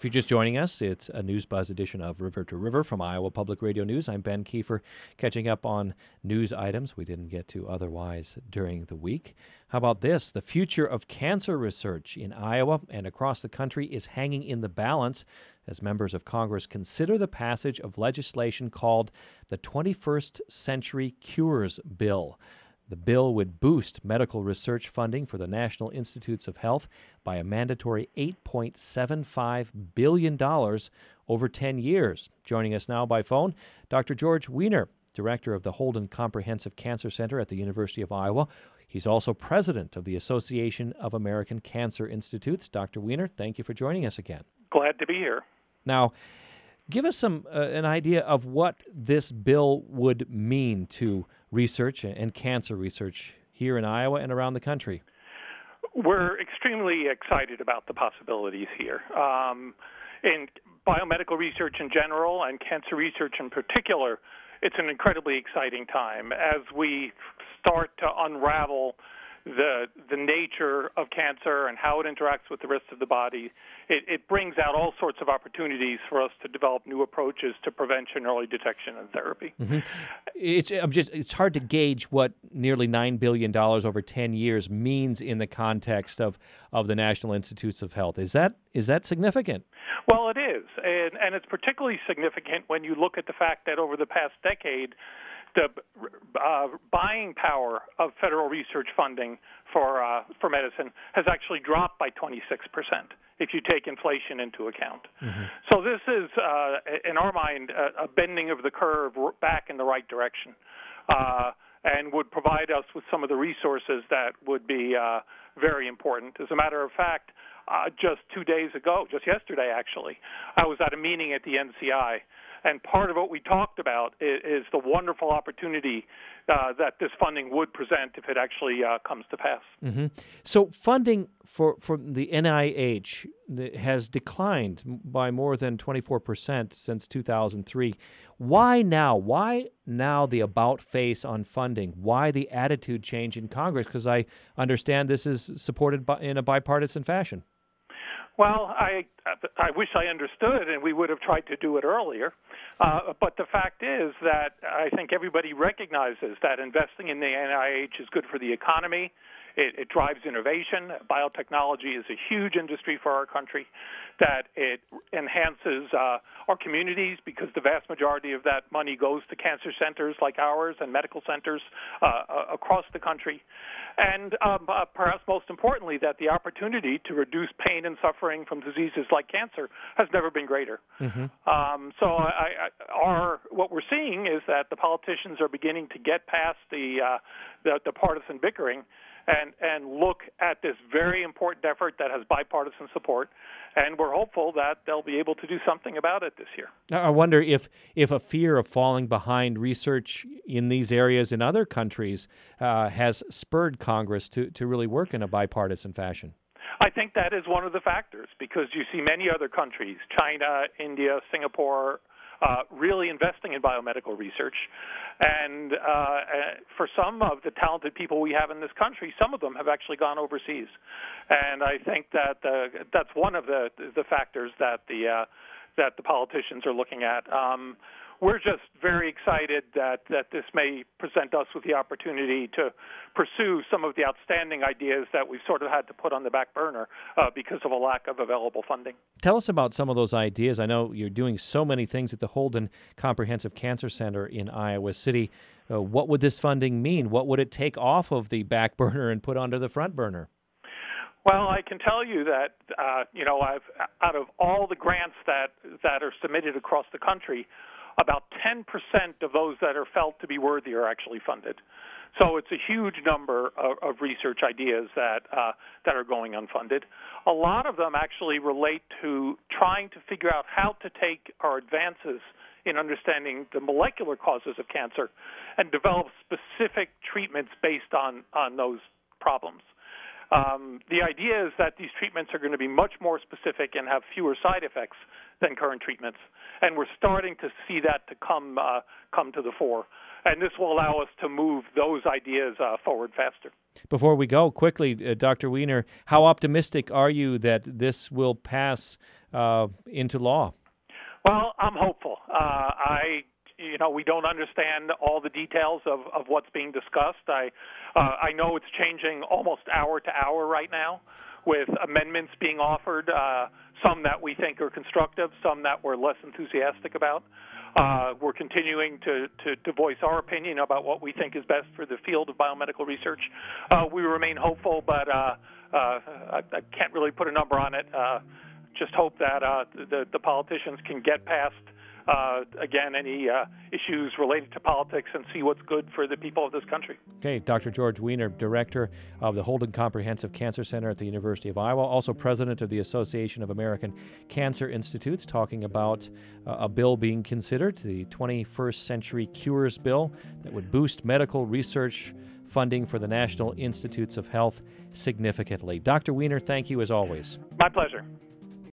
If you're just joining us, it's a News Buzz edition of River to River from Iowa Public Radio News. I'm Ben Kiefer, catching up on news items we didn't get to otherwise during the week. How about this? The future of cancer research in Iowa and across the country is hanging in the balance as members of Congress consider the passage of legislation called the 21st Century Cures Bill. The bill would boost medical research funding for the National Institutes of Health by a mandatory $8.75 billion over 10 years. Joining us now by phone, Dr. George Weiner, director of the Holden Comprehensive Cancer Center at the University of Iowa. He's also president of the Association of American Cancer Institutes. Dr. Weiner, thank you for joining us again. Glad to be here. Now, give us an idea of what this bill would mean to research and cancer research here in Iowa and around the country. We're extremely excited about the possibilities here. In biomedical research in general and cancer research in particular, it's an incredibly exciting time as we start to unravel the nature of cancer and how it interacts with the rest of the body. It brings out all sorts of opportunities for us to develop new approaches to prevention, early detection, and therapy. Mm-hmm. It's hard to gauge what nearly $9 billion over 10 years means in the context of the National Institutes of Health. Is that significant? Well, it is, and it's particularly significant when you look at the fact that over the past decade, the buying power of federal research funding for medicine has actually dropped by 26% if you take inflation into account. Mm-hmm. So this is, in our mind, a bending of the curve back in the right direction, and would provide us with some of the resources that would be very important. As a matter of fact, just 2 days ago, just yesterday actually, I was at a meeting at the NCI. And part of what we talked about is the wonderful opportunity that this funding would present if it actually comes to pass. Mm-hmm. So funding for the NIH has declined by more than 24% since 2003. Why now? Why now the about-face on funding? Why the attitude change in Congress? Because I understand this is supported in a bipartisan fashion. Well, I wish I understood, and we would have tried to do it earlier. But the fact is that I think everybody recognizes that investing in the NIH is good for the economy. It drives innovation. Biotechnology is a huge industry for our country, that it enhances our communities because the vast majority of that money goes to cancer centers like ours and medical centers across the country. And perhaps most importantly, that the opportunity to reduce pain and suffering from diseases like cancer has never been greater. Mm-hmm. What we're seeing is that the politicians are beginning to get past the partisan bickering and look at this very important effort that has bipartisan support, and we're hopeful that they'll be able to do something about it this year. I wonder if a fear of falling behind research in these areas in other countries has spurred Congress to really work in a bipartisan fashion. I think that is one of the factors, because you see many other countries, China, India, Singapore, really investing in biomedical research. And for some of the talented people we have in this country, some of them have actually gone overseas. And I think that that's one of the factors that the politicians are looking at. We're just very excited that this may present us with the opportunity to pursue some of the outstanding ideas that we've sort of had to put on the back burner because of a lack of available funding. Tell us about some of those ideas. I know you're doing so many things at the Holden Comprehensive Cancer Center in Iowa City. What would this funding mean? What would it take off of the back burner and put onto the front burner? Well, I can tell you that, I've out of all the grants that are submitted across the country, about 10% of those that are felt to be worthy are actually funded. So it's a huge number of research ideas that are going unfunded. A lot of them actually relate to trying to figure out how to take our advances in understanding the molecular causes of cancer and develop specific treatments based on those problems. The idea is that these treatments are going to be much more specific and have fewer side effects than current treatments, and we're starting to see that to come to the fore. And this will allow us to move those ideas forward faster. Before we go, quickly, Dr. Wiener, how optimistic are you that this will pass into law? Well, I'm hopeful. We don't understand all the details of what's being discussed. I know it's changing almost hour to hour right now, with amendments being offered, some that we think are constructive, some that we're less enthusiastic about. We're continuing to voice our opinion about what we think is best for the field of biomedical research. We remain hopeful, but I can't really put a number on it. Just hope that the politicians can get past, again, any issues related to politics and see what's good for the people of this country. Okay, Dr. George Wiener, director of the Holden Comprehensive Cancer Center at the University of Iowa, also president of the Association of American Cancer Institutes, talking about a bill being considered, the 21st Century Cures Bill, that would boost medical research funding for the National Institutes of Health significantly. Dr. Wiener, thank you as always. My pleasure.